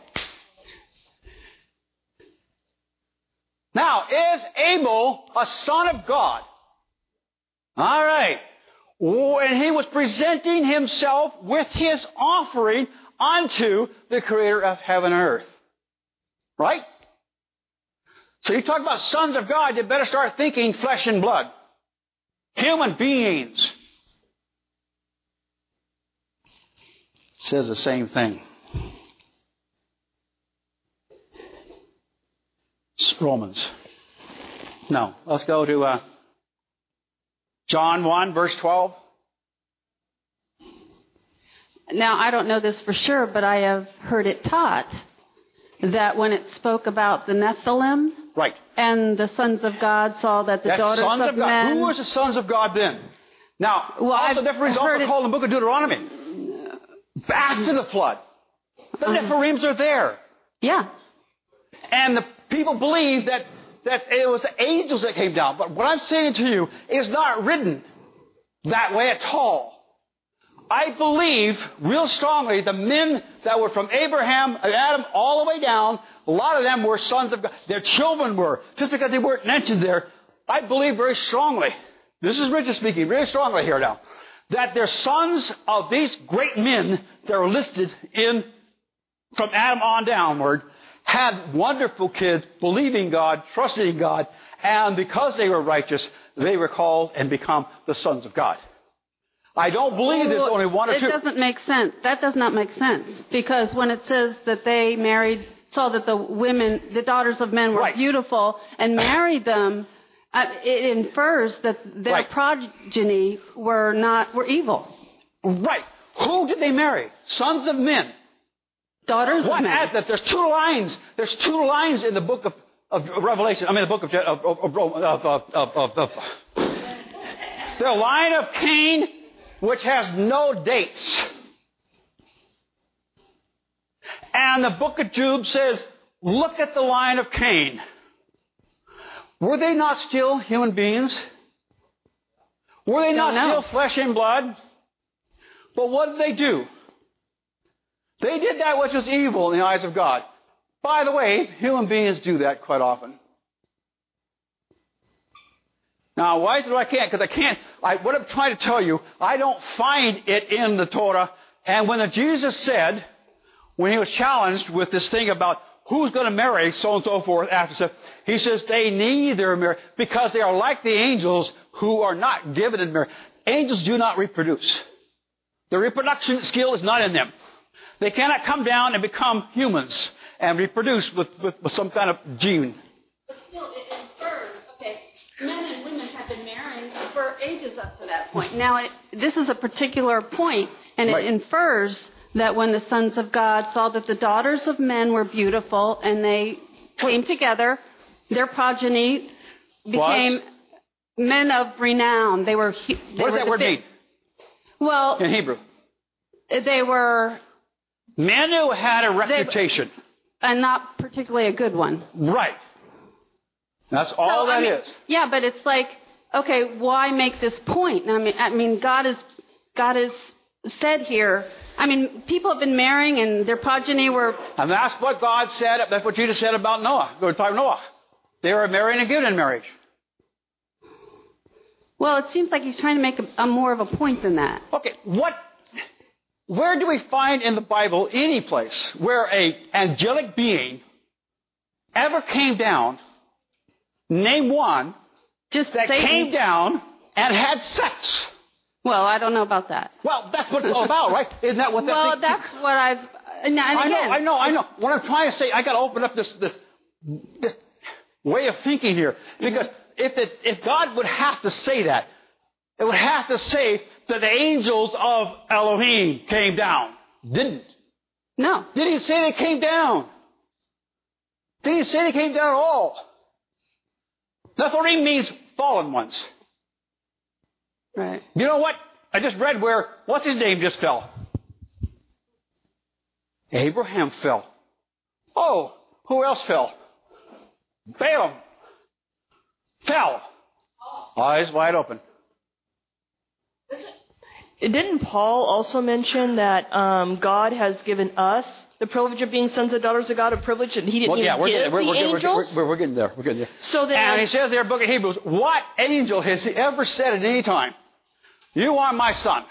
Now, is Abel a son of God? All right. And he was presenting himself with his offering unto the Creator of heaven and earth. Right? So you talk about sons of God, you better start thinking flesh and blood. Human beings. It says the same thing. It's Romans. No, let's go to John 1, verse 12. Now, I don't know this for sure, but I have heard it taught that when it spoke about the Nephilim, right, and the sons of God saw that the daughters sons of God. men... Who was the sons of God then? Now, well, also the Nephilim also called in the book of Deuteronomy. After the flood. The Nephilims are there. Yeah. And the people believe that it was the angels that came down. But what I'm saying to you is not written that way at all. I believe real strongly the men that were from Abraham and Adam all the way down, a lot of them were sons of God. Their children were. Just because they weren't mentioned there, I believe very strongly, this is Richard speaking, very strongly here now, that they're sons of these great men that are listed in, from Adam on downward, had wonderful kids, believing God, trusting God, and because they were righteous, they were called and become the sons of God. I don't believe there's only one or two. It doesn't make sense. That does not make sense. Because when it says that they saw that the women, the daughters of men were beautiful and married them, it infers that their progeny were evil. Right. Who did they marry? Sons of men. Daughters of men. There's 2 lines. There's 2 lines in the book of Revelation. I mean, the book of the line of Cain, which has no dates. And the book of Job says, look at the line of Cain. Were they not still human beings? Were they not still flesh and blood? But what did they do? They did that which was evil in the eyes of God. By the way, human beings do that quite often. Now, why is it I can't? Because I can't. What I'm trying to tell you, I don't find it in the Torah. And when Jesus said, when he was challenged with this thing about who's going to marry, so and so forth, after stuff, he says they neither marry, because they are like the angels who are not given in marriage. Angels do not reproduce. The reproduction skill is not in them. They cannot come down and become humans and reproduce with some kind of gene. But still, it infers, men and women have been marrying for ages up to that point. Now, this is a particular point, and it infers that when the sons of God saw that the daughters of men were beautiful and they came together, their progeny became men of renown. What does that word mean? Well, in Hebrew, they were men who had a reputation. And not particularly a good one. Right. That's all is. Yeah, but it's like, why make this point? I mean, God has said here, people have been marrying and their progeny were... And that's what God said, that's what Jesus said about Noah. Go to talk Noah. They were marrying and given in marriage. Well, it seems like he's trying to make a more of a point than that. Okay, where do we find in the Bible any place where an angelic being ever came down, name one, that came down and had sex? Well, I don't know about that. Well, that's what it's all about, right? Isn't that what that Well, that's what I've... I know. What I'm trying to say, I got to open up this way of thinking here. Because if God would have to say that, it would have to say that the angels of Elohim came down. Didn't. No. Did he say they came down? Did he say they came down at all? Nephilim means fallen ones. Right. You know what? I just read what's his name just fell? Abraham fell. Oh, who else fell? Balaam fell. Eyes wide open. Didn't Paul also mention that God has given us the privilege of being sons and daughters of God, a privilege that he didn't give the angels? We're getting there. We're getting there. So then, and he says there in the book of Hebrews, what angel has he ever said at any time, you are my son?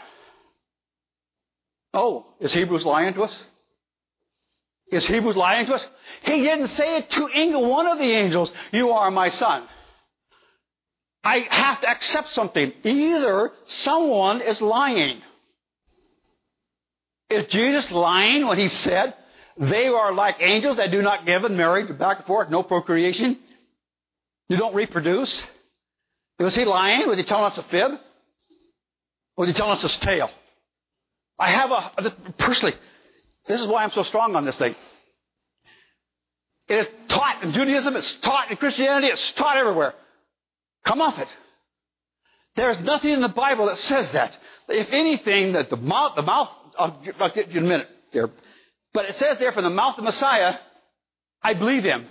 Oh, is Hebrews lying to us? Is Hebrews lying to us? He didn't say it to any one of the angels, you are my son. I have to accept something. Either someone is lying. Is Jesus lying when he said they are like angels that do not give and marry, back and forth, no procreation? You don't reproduce? Was he lying? Was he telling us a fib? Or was he telling us a tale? Personally, this is why I'm so strong on this thing. It is taught in Judaism, it's taught in Christianity, it's taught everywhere. Come off it. There's nothing in the Bible that says that. If anything, that the mouth, I'll get you in a minute there. But it says there from the mouth of Messiah, I believe him.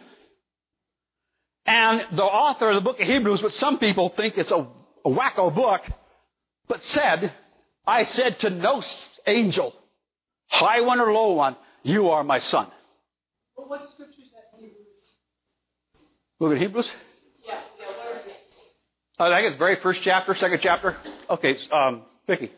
And the author of the book of Hebrews, which some people think it's a wacko book, but said, I said to no angel, high one or low one, you are my son. Well, what scripture is that in Hebrews? Look at Hebrews. Yeah, what is it? I think it's very first chapter, second chapter. Okay, Vicki.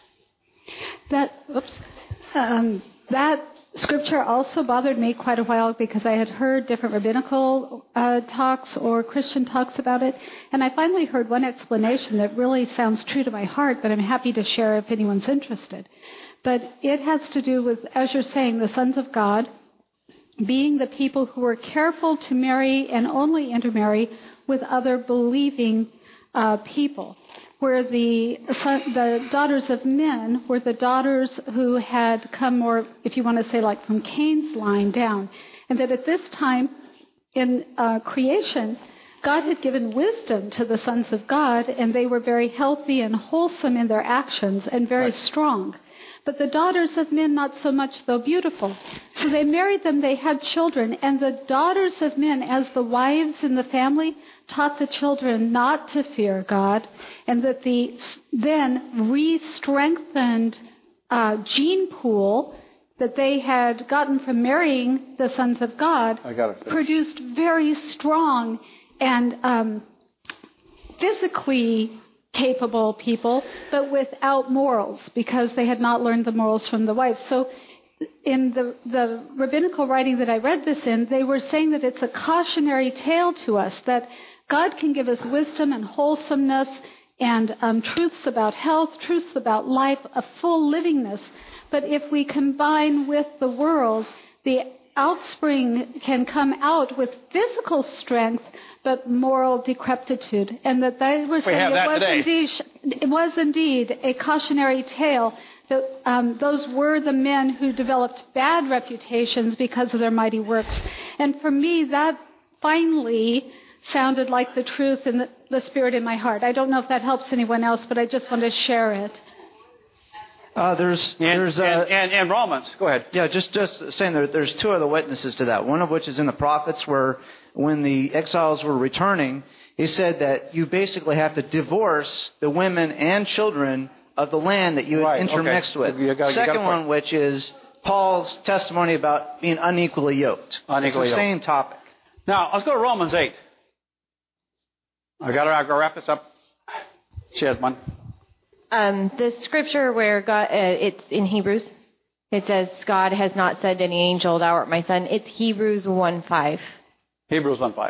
That scripture also bothered me quite a while because I had heard different rabbinical talks or Christian talks about it. And I finally heard one explanation that really sounds true to my heart, but I'm happy to share if anyone's interested. But it has to do with, as you're saying, the sons of God being the people who are careful to marry and only intermarry with other believing people. where the daughters of men were the daughters who had come more, if you want to say, like from Cain's line down. And that at this time in creation, God had given wisdom to the sons of God, and they were very healthy and wholesome in their actions and very strong. But the daughters of men, not so much, though beautiful. So they married them, they had children, and the daughters of men, as the wives in the family, taught the children not to fear God, and that the then re-strengthened gene pool that they had gotten from marrying the sons of God produced very strong and physically capable people, but without morals, because they had not learned the morals from the wives. So in the rabbinical writing that I read this in, they were saying that it's a cautionary tale to us, that God can give us wisdom and wholesomeness and truths about health, truths about life, a full livingness. But if we combine with the world, the offspring can come out with physical strength, but moral decrepitude. And that they were saying it was indeed a cautionary tale, that those were the men who developed bad reputations because of their mighty works. And for me, that finally sounded like the truth and the spirit in my heart. I don't know if that helps anyone else, but I just want to share it. There's Romans. Go ahead. Yeah, just saying there's two other witnesses to that. One of which is in the prophets, where when the exiles were returning, he said that you basically have to divorce the women and children of the land that you had intermixed with. Second one, which is Paul's testimony about being unequally yoked. It's the same topic. Now, let's go to Romans 8. I'll wrap this up. Shesman. The scripture where God, it's in Hebrews. It says, God has not said to any angel, thou art my son. It's Hebrews 1:5. Hebrews 1:5.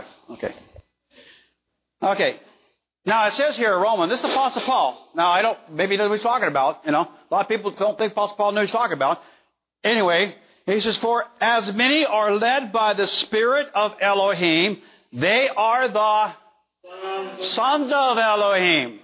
Okay. Now, it says here, Roman, this is Apostle Paul. Now, maybe he doesn't know what he's talking about. A lot of people don't think Apostle Paul knows what he's talking about. Anyway, he says, for as many are led by the Spirit of Elohim, they are the sons of Elohim.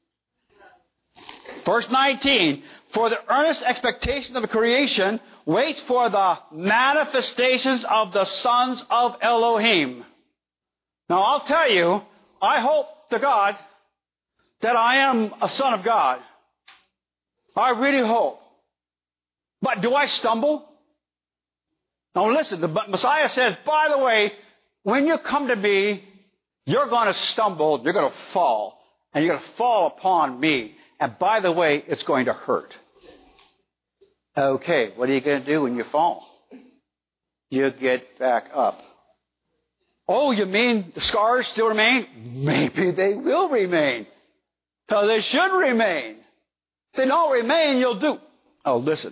Verse 19, for the earnest expectation of the creation waits for the manifestations of the sons of Elohim. Now, I'll tell you, I hope to God that I am a son of God. I really hope. But do I stumble? Now listen, the Messiah says, by the way, when you come to me, you're going to stumble, you're going to fall, and you're going to fall upon me. And by the way, it's going to hurt. Okay, what are you going to do when you fall? You get back up. Oh, you mean the scars still remain? Maybe they will remain. So they should remain. If they don't remain, you'll do. Oh, listen.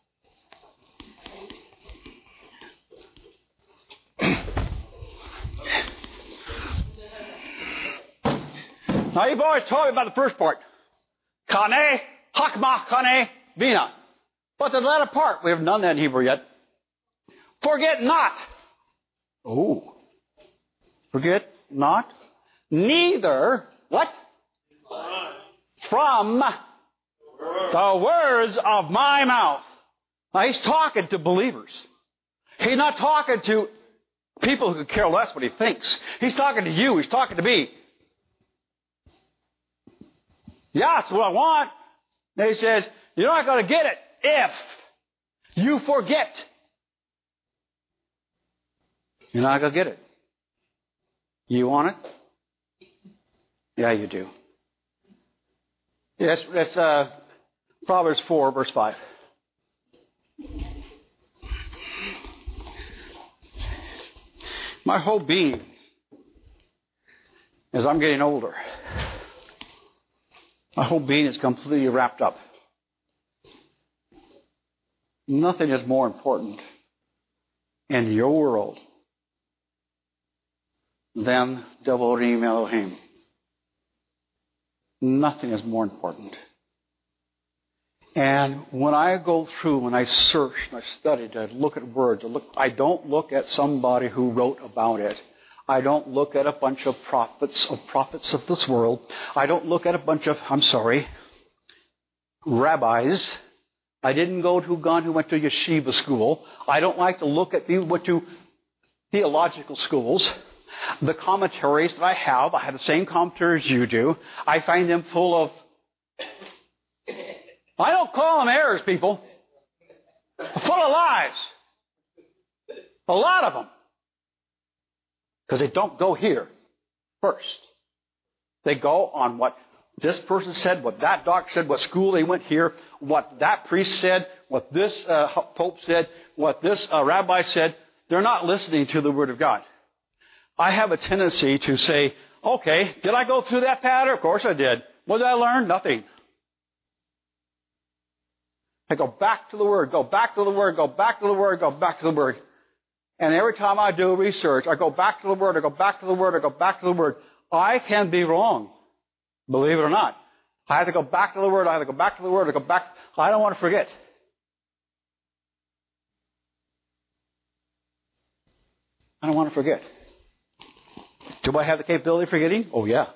Now, you've always told me about the first part. Kane, Hakma, Kane, Bina. But the latter part, we haven't done that in Hebrew yet. Forget not. Oh. Forget not. Neither, what? From the words of my mouth. Now, he's talking to believers. He's not talking to people who could care less what he thinks. He's talking to you. He's talking to me. Yeah, that's what I want. And he says, you're not going to get it if you forget. You're not going to get it. You want it? Yeah, you do. Yes, that's Proverbs 4, verse 5. My whole being, as I'm getting older, my whole being is completely wrapped up. Nothing is more important in your world than Devorim Elohim. Nothing is more important. And when I go through, when I search, and I study, I look at words, I don't look at somebody who wrote about it. I don't look at a bunch of prophets of this world. I don't look at a bunch of, rabbis. I didn't go to who went to yeshiva school. I don't like to look at people who went to theological schools. The commentaries that I have the same commentaries you do. I find them full of, I don't call them errors, people. Full of lies. A lot of them. Because they don't go here first. They go on what this person said, what that doctor said, what school they went here, what that priest said, what this pope said, what this rabbi said. They're not listening to the Word of God. I have a tendency to say, okay, did I go through that pattern? Of course I did. What did I learn? Nothing. I go back to the Word, go back to the Word, go back to the Word, go back to the Word. And every time I do research, I go back to the Word, I go back to the Word, I go back to the Word. I can be wrong, believe it or not. I have to go back to the Word, I have to go back to the Word, I go back. I don't want to forget. I don't want to forget. Do I have the capability of forgetting? Oh, yeah.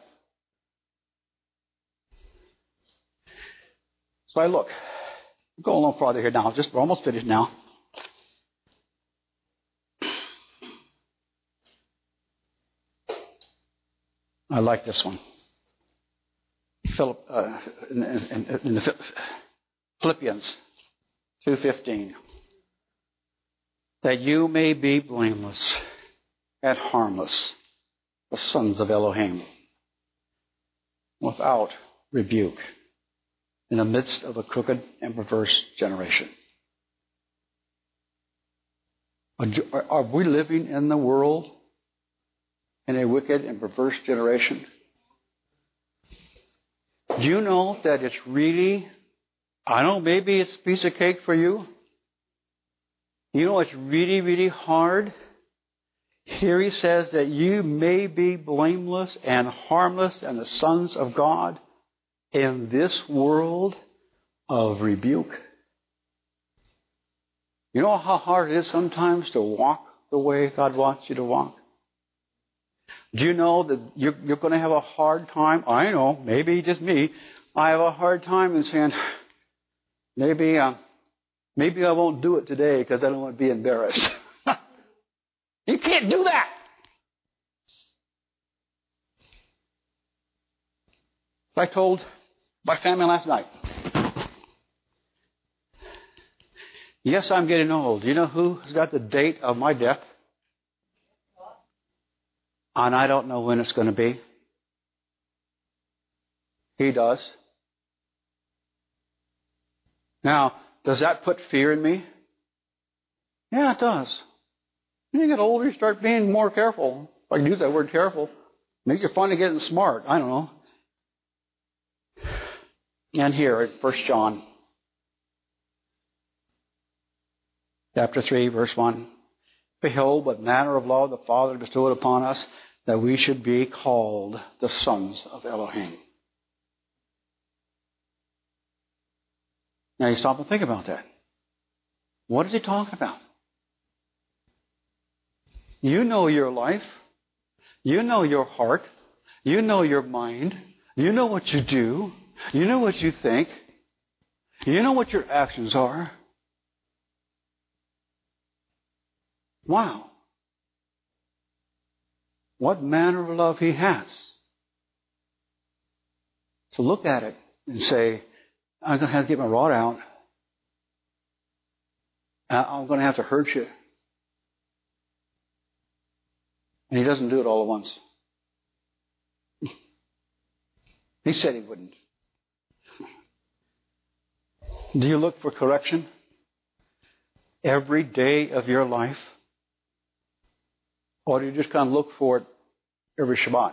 So I look. Go a little farther here now. We're almost finished now. I like this one. In the Philippians 2:15. That you may be blameless and harmless, the sons of Elohim, without rebuke, in the midst of a crooked and perverse generation. Are we living in the world in a wicked and perverse generation? Do you know that it's really, I don't know, maybe it's a piece of cake for you. You know it's really, really hard? Here he says that you may be blameless and harmless and the sons of God in this world of rebuke. You know how hard it is sometimes to walk the way God wants you to walk? Do you know that you're going to have a hard time? I know, maybe just me. I have a hard time in saying, maybe I won't do it today because I don't want to be embarrassed. You can't do that. I told my family last night, yes, I'm getting old. You know who has got the date of my death? And I don't know when it's going to be. He does. Now, does that put fear in me? Yeah, it does. When you get older, you start being more careful. If I can use that word careful. Maybe you're finally getting smart. I don't know. And here at 1 John chapter 3, verse 1. Behold, what manner of love the Father bestowed upon us, that we should be called the sons of Elohim. Now you stop and think about that. What is he talking about? You know your life. You know your heart. You know your mind. You know what you do. You know what you think. You know what your actions are. Wow. What manner of love he has. So look at it and say, I'm going to have to get my rod out. I'm going to have to hurt you. And he doesn't do it all at once. He said he wouldn't. Do you look for correction every day of your life? Or do you just kind of look for it every Shabbat?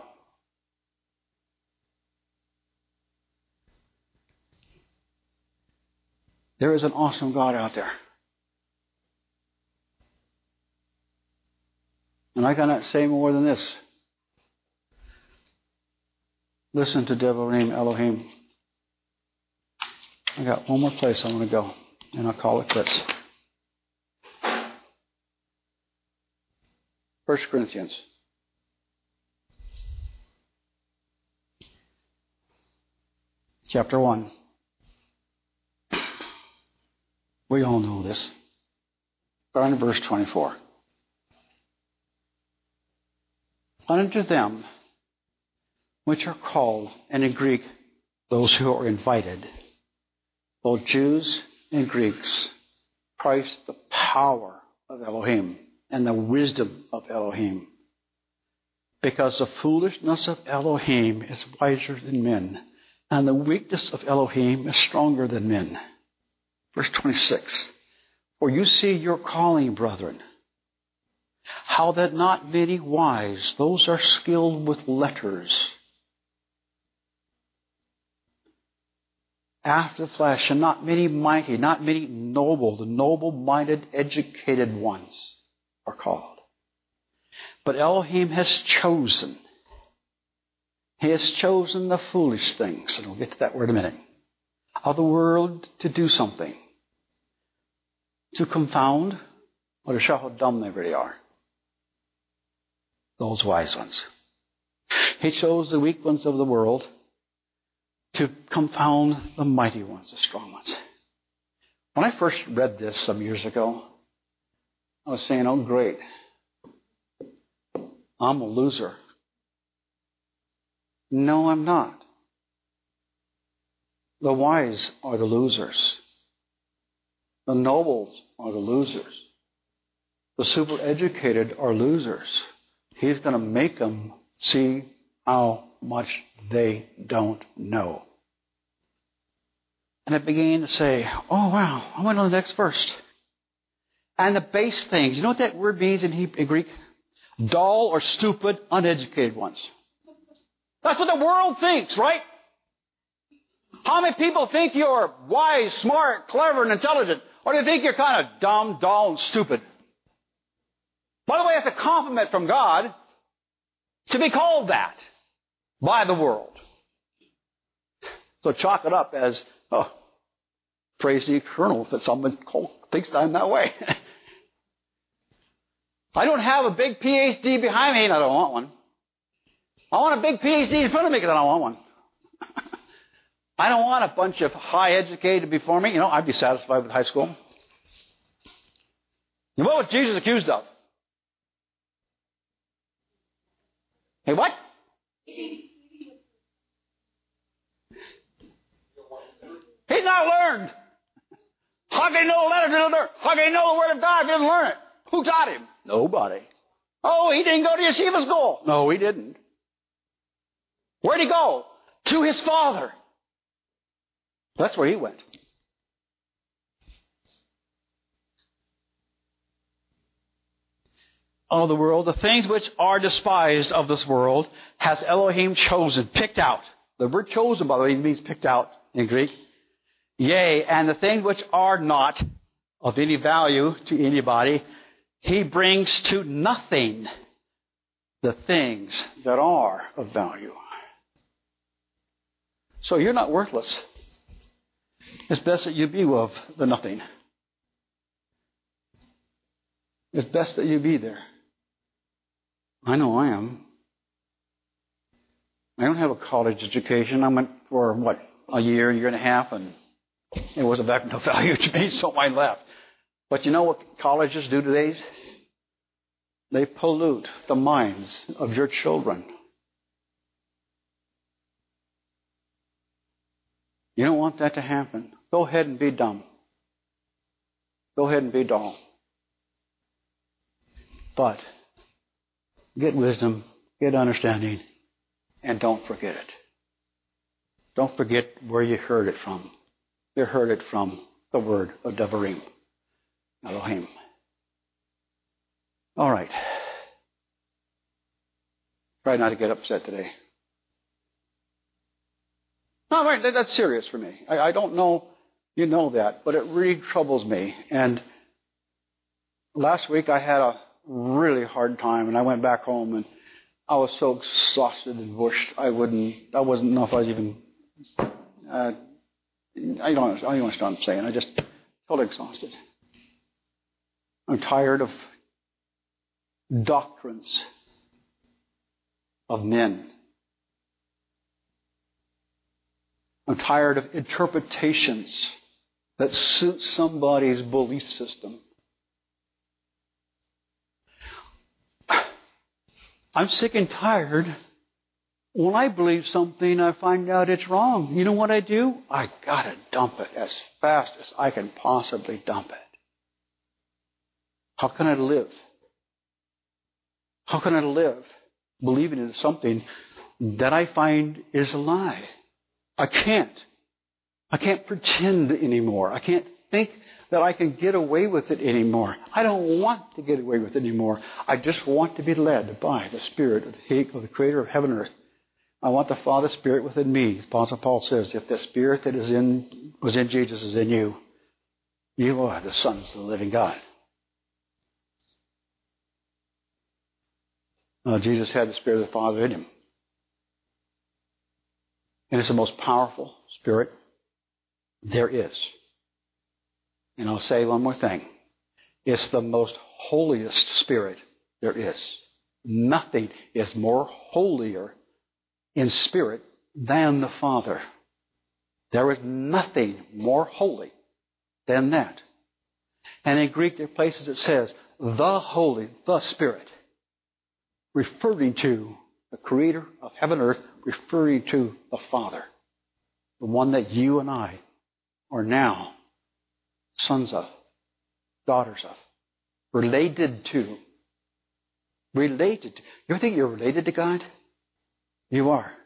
There is an awesome God out there. And I cannot say more than this. Listen to Devarim Elohim. I got one more place I want to go, and I'll call it quits. 1 Corinthians chapter 1. We all know this. Starting in verse 24. Unto them which are called, and in Greek, those who are invited, both Jews and Greeks, Christ, the power of Elohim and the wisdom of Elohim. Because the foolishness of Elohim is wiser than men, and the weakness of Elohim is stronger than men. Verse 26. For you see your calling, brethren, how that not many wise, those are skilled with letters, after the flesh, and not many mighty, not many noble, the noble-minded, educated ones are called. But Elohim has chosen. He has chosen the foolish things, and we'll get to that word in a minute, of the world to do something, to confound or to show how dumb they really are. Those wise ones. He chose the weak ones of the world to confound the mighty ones, the strong ones. When I first read this some years ago, I was saying, oh, great. I'm a loser. No, I'm not. The wise are the losers. The nobles are the losers. The super educated are losers. He's going to make them see how much they don't know. And I began to say, oh, wow, I went on the next verse. And the base things, you know what that word means in Greek? Dull or stupid, uneducated ones. That's what the world thinks, right? How many people think you're wise, smart, clever, and intelligent? Or do they think you're kind of dumb, dull, and stupid? By the way, that's a compliment from God to be called that by the world. So chalk it up as, oh, praise the eternal that someone thinks I'm that way. I don't have a big PhD behind me, and I don't want one. I want a big PhD in front of me, because I don't want one. I don't want a bunch of high educated before me. You know, I'd be satisfied with high school. And what was Jesus accused of? Hey, what? He's not learned. How can he know the letter to the letter? How can he know the Word of God if he didn't learn it? Who taught him? Nobody. Oh, he didn't go to yeshiva school. No, he didn't. Where'd he go? To his Father. That's where he went. Of the world, the things which are despised of this world has Elohim chosen, picked out. The word chosen, by the way, means picked out in Greek. Yea, and the things which are not of any value to anybody, he brings to nothing the things that are of value. So you're not worthless. It's best that you be of the nothing. It's best that you be there. I know I am. I don't have a college education. I went for, a year and a half, and it wasn't of no value to me, so I left. But you know what colleges do today? They pollute the minds of your children. You don't want that to happen. Go ahead and be dumb. Go ahead and be dull. But get wisdom, get understanding, and don't forget it. Don't forget where you heard it from. You heard it from the word of Devarim, Elohim. All right. Try not to get upset today. No, right, that's serious for me. I don't know, you know that, but it really troubles me. And last week I had a really hard time, and I went back home, and I was so exhausted and bushed. I wasn't know if I was even. I don't understand what I'm saying. I just totally exhausted. I'm tired of doctrines of men. I'm tired of interpretations that suit somebody's belief system. I'm sick and tired. When I believe something, I find out it's wrong. You know what I do? I gotta dump it as fast as I can possibly dump it. How can I live? How can I live believing in something that I find is a lie? I can't. I can't pretend anymore. I can't think that I can get away with it anymore. I don't want to get away with it anymore. I just want to be led by the Spirit of the Creator of heaven and earth. I want the Father Spirit within me. Apostle Paul says, if the Spirit that was in Jesus is in you, you are the sons of the living God. Jesus had the Spirit of the Father in him. And it's the most powerful Spirit there is. And I'll say one more thing. It's the most holiest Spirit there is. Nothing is more holier in spirit than the Father. There is nothing more holy than that. And in Greek, there are places it says, the Holy, the Spirit, referring to the Creator of heaven and earth, referring to the Father, the one that you and I are now sons of, daughters of, related to. Related to. You ever think you're related to God? You are.